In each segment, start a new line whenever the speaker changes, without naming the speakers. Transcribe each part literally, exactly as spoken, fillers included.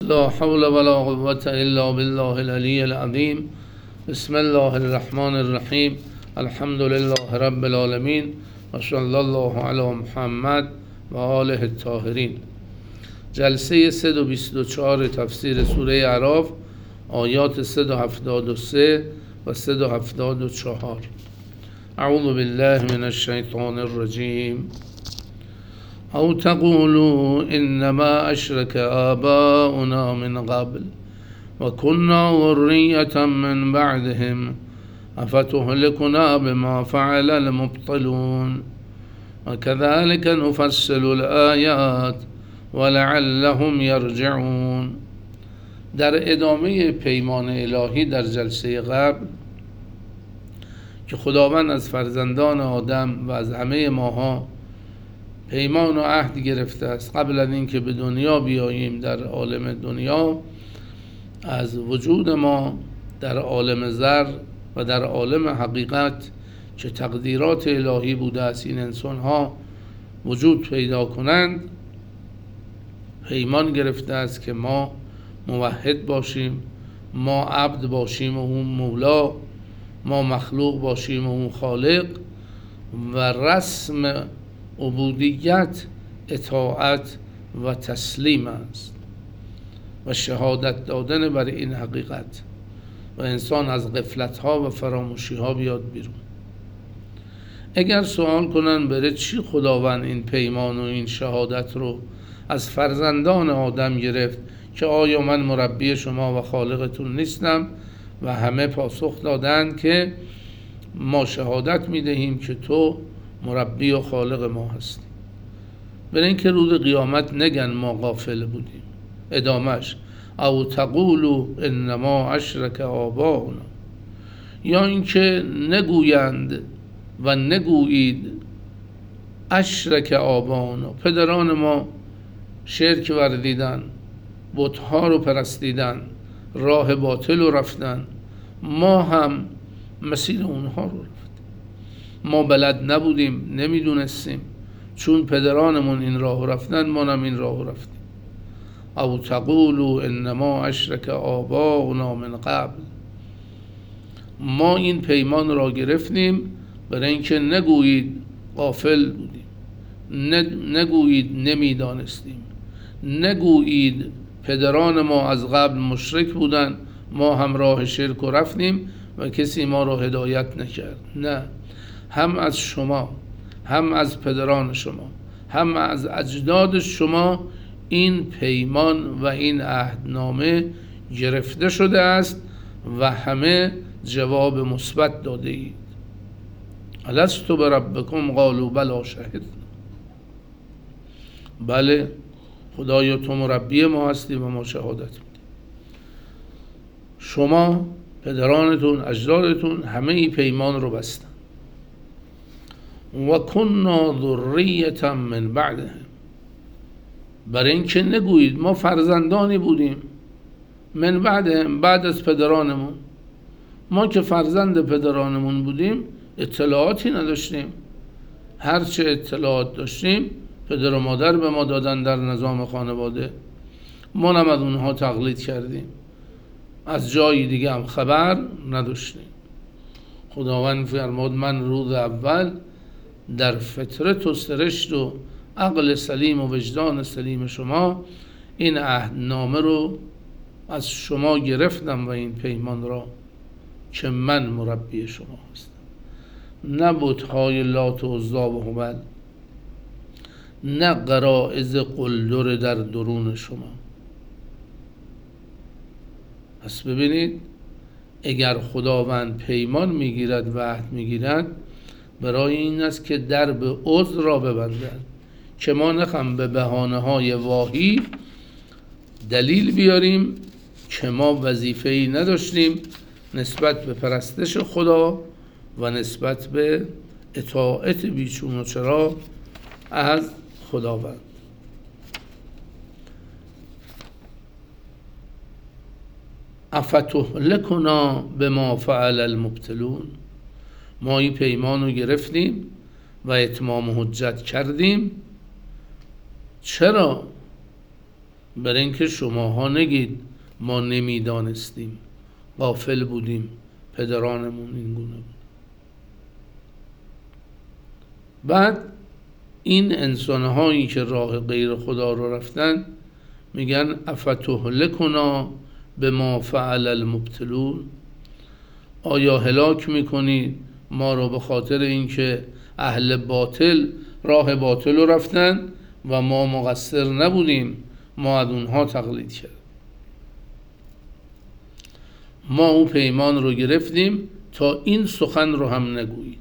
لا حول ولا قوة إلا بالله العلي العظيم. بسم الله الرحمن الرحیم. الحمد لله رب العالمین و صلی الله علی محمد و آله الطاهرین. جلسه صد و بیست و چهار تفسیر سوره اعراف، آیات صد و هفتاد و سه و صد و هفتاد و چهار. اعوذ بالله من الشیطان الرجیم. او تقولوا انما اشرك آباؤنا من قبل وكنا ذرية من بعدهم افتهلكنا بما فعل المبطلون وكذلك نفصل الآيات ولعلهم يرجعون. در ادامه پیمان الهی در جلسه قبل که خداوند از فرزندان آدم و از همه ماها پیمان و عهد گرفته است قبل از اینکه به دنیا بیاییم، در عالم دنیا از وجود ما در عالم ذر و در عالم حقیقت که تقدیرات الهی بوده است این انسان ها وجود پیدا کنند، پیمان گرفته است که ما موحد باشیم، ما عبد باشیم و اون مولا، ما مخلوق باشیم و اون خالق، و رسم عبودیت اطاعت و تسلیم است و شهادت دادن بر این حقیقت و انسان از غفلت ها و فراموشی ها بیاد بیرون. اگر سوال کنن بره چی خداوند این پیمان و این شهادت رو از فرزندان آدم گرفت که آیا من مربی شما و خالقتون نیستم؟ و همه پاسخ دادند که ما شهادت میدهیم که تو مربی و خالق ما هستی. برای اینکه روز قیامت نگن ما غافل بودیم. ادامش او تقولوا انما اشرک آباؤنا، یا اینکه نگویند و نگویید اشرک آباؤنا، پدران ما شرک ورزیدن، بت‌ها رو پرستیدن، راه باطل رو رفتن، ما هم مسیر اونها رو رفتیم. ما بلد نبودیم، نمیدونستیم، چون پدرانمون این راه رفتن ما هم این راه رفتیم. او تقولوا انما اشرک آباؤنا من قبل، ما این پیمان را گرفتیم برای اینکه نگویید غافل بودیم، نگویید نمیدانستیم، نگویید پدران ما از قبل مشرک بودن ما هم راه شرک و رفتیم و کسی ما را هدایت نکرد. نه، هم از شما، هم از پدران شما، هم از اجداد شما این پیمان و این عهدنامه گرفته شده است و همه جواب مثبت داده اید. الست بربکم قالوا بلی شهدنا، بله خدایا تو مربی ما هستی و ما شهادت میدیم. شما پدرانتون اجدادتون همه ای پیمان رو بستن. و کنا ذریة من بعدهم، برای اینکه نگویید ما فرزندانی بودیم من بعدهم، بعد از پدرانمون. ما که فرزند پدرانمون بودیم اطلاعاتی نداشتیم، هرچه اطلاعات داشتیم پدر و مادر به ما دادن در نظام خانواده، ما هم از اونها تقلید کردیم، از جای دیگه هم خبر نداشتیم. خداوند فرمود من روز اول در فطرت و سرشت و عقل سلیم و وجدان سلیم شما این عهدنامه رو از شما گرفتم و این پیمان را که من مربی شما هستم. نه بت‌های لات و عزی و هبل، نه غرایز قلدر در درون شما. پس ببینید اگر خداوند پیمان میگیرد و عهد میگیرد برای این است که درب عذر را ببندند که ما نخواهیم به بهانه های واهی دلیل بیاریم که ما وظیفه‌ای نداشتیم نسبت به پرستش خدا و نسبت به اطاعت بیچون و چرا از خداوند. افتهلکنا بما فعل المبطلون، ما این پیمان رو گرفتیم و اتمام حجت کردیم. چرا؟ برای اینکه شماها نگید ما نمیدانستیم، غافل بودیم، پدرانمون این گونه بود. بعد این انسانهایی که راه غیر خدا رو رفتن میگن افتهلکنا بما فعل المبطلون، آیا هلاک میکنی ما رو به خاطر اینکه اهل باطل راه باطل رو رفتن و ما مقصر نبودیم، ما از اونها تقلید کرد. ما اون پیمان رو گرفتیم تا این سخن رو هم نگویید.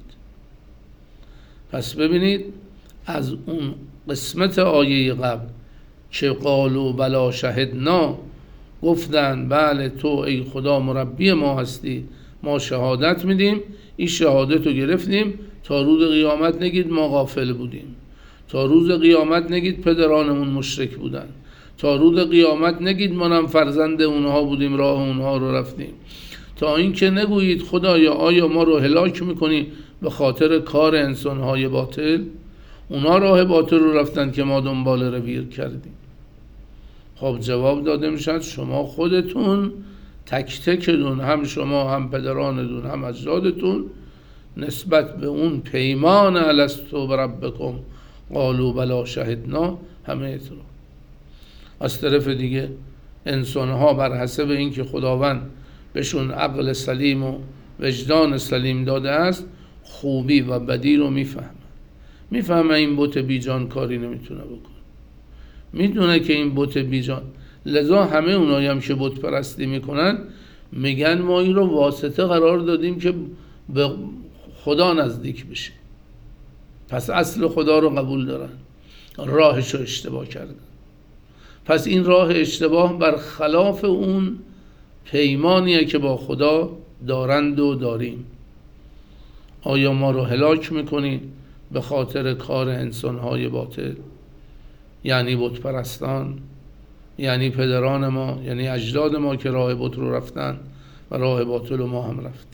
پس ببینید از اون قسمت آیه قبل که قالوا بلا شهدنا، گفتن بله تو ای خدا مربی ما هستی، ما شهادت میدیم، این شهادت رو گرفتیم تا روز قیامت نگید ما غافل بودیم، تا روز قیامت نگید پدرانمون مشرک بودن، تا روز قیامت نگید ما هم فرزند اونها بودیم راه اونها رو رفتیم، تا اینکه نگویید خدایا آیا ما رو هلاک میکنی به خاطر کار انسانهای باطل، اونا راه باطل رو رفتن که ما دنبال رویر کردیم. خب جواب داده میشد شما خودتون تک تکتون، هم شما هم پدرانتون هم اجدادتون، نسبت به اون پیمان الستو بربکم قالوا بلا شهدنا همه اعتراف. از طرف دیگه انسانها بر حسب اینکه خداوند بهشون عقل سلیم و وجدان سلیم داده است خوبی و بدی رو میفهمن، میفهمه این بت بیجان کاری نمیتونه بکنه، میدونه که این بت بیجان، لذا همه اونایی هم که بت پرستی میکنن میگن ما این رو واسطه قرار دادیم که به خدا نزدیک بشیم. پس اصل خدا رو قبول دارن، راهش رو اشتباه کردن. پس این راه اشتباه برخلاف اون پیمانیه که با خدا دارند و داریم. آیا ما رو هلاک میکنی به خاطر کار انسانهای باطل، یعنی بت پرستان، یعنی پدران ما، یعنی اجداد ما که راه بت رو رفتن و راه باطل و ما هم رفتیم.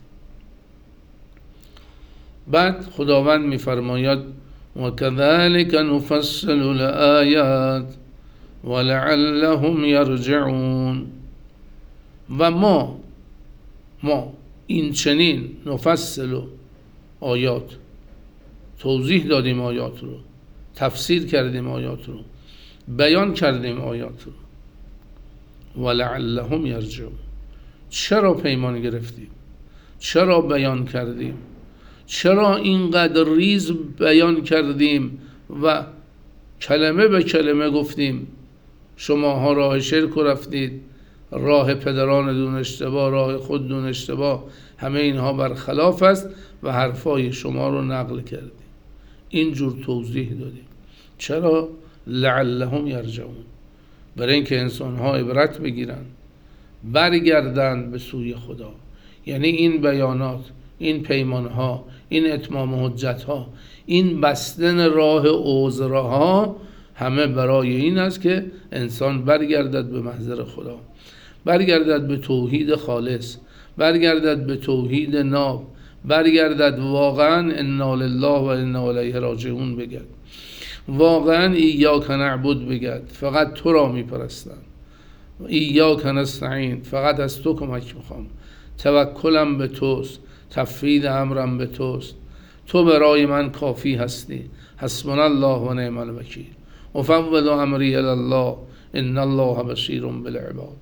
بعد خداوند میفرماید و کذالک نفصل الآیات ولعلهم یرجعون، و ما ما این چنین نفصل آیات، توضیح دادیم آیات رو، تفسیر کردیم آیات رو، بیان کردیم آیات رو. ولعلهم یرجعون، چرا پیمان گرفتیم؟ چرا بیان کردیم؟ چرا اینقدر ریز بیان کردیم و کلمه به کلمه گفتیم شماها راه شرک رفتید، راه پدران دون اشتباه، راه خود دون اشتباه، همه اینها برخلاف است و حرفای شما رو نقل کردیم، اینجور توضیح دادیم. چرا؟ لعلهم یرجعون، برای اینکه انسانها عبرت بگیرن، برگردند به سوی خدا. یعنی این بیانات، این پیمانها، این اتمام حجتها، این بستن راه عذرها همه برای این است که انسان برگردد به محضر خدا، برگردد به توحید خالص، برگردد به توحید ناب، برگردد واقعا انا لله و انا الیه راجعون بگد، واقعا ایاک نعبد بگد، فقط تو را میپرستم، ایاک نستعین، فقط از تو کمک میخوام، توکلم به توست، تفویض امرم به توست، تو برای من کافی هستی، حسبنا الله و نعم الوکیل، افوض امری الی الله ان الله بصیر بالعباد.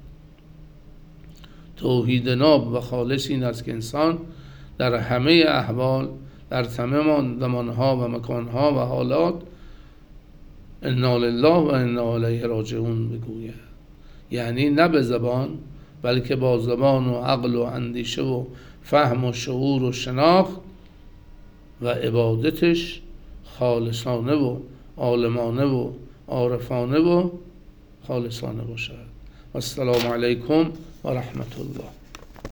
توحید ناب و خالص این است که انسان در همه احوال، در تمام زمانها و مکانها و حالات انا لله و انا الیه راجعون بگوید. یعنی نه به زبان بلکه با زبان و عقل و اندیشه و فهم و شعور و شناخت و عبادتش خالصانه و عالمانه و عارفانه و خالصانه باشد. السلام علیکم و رحمت الله.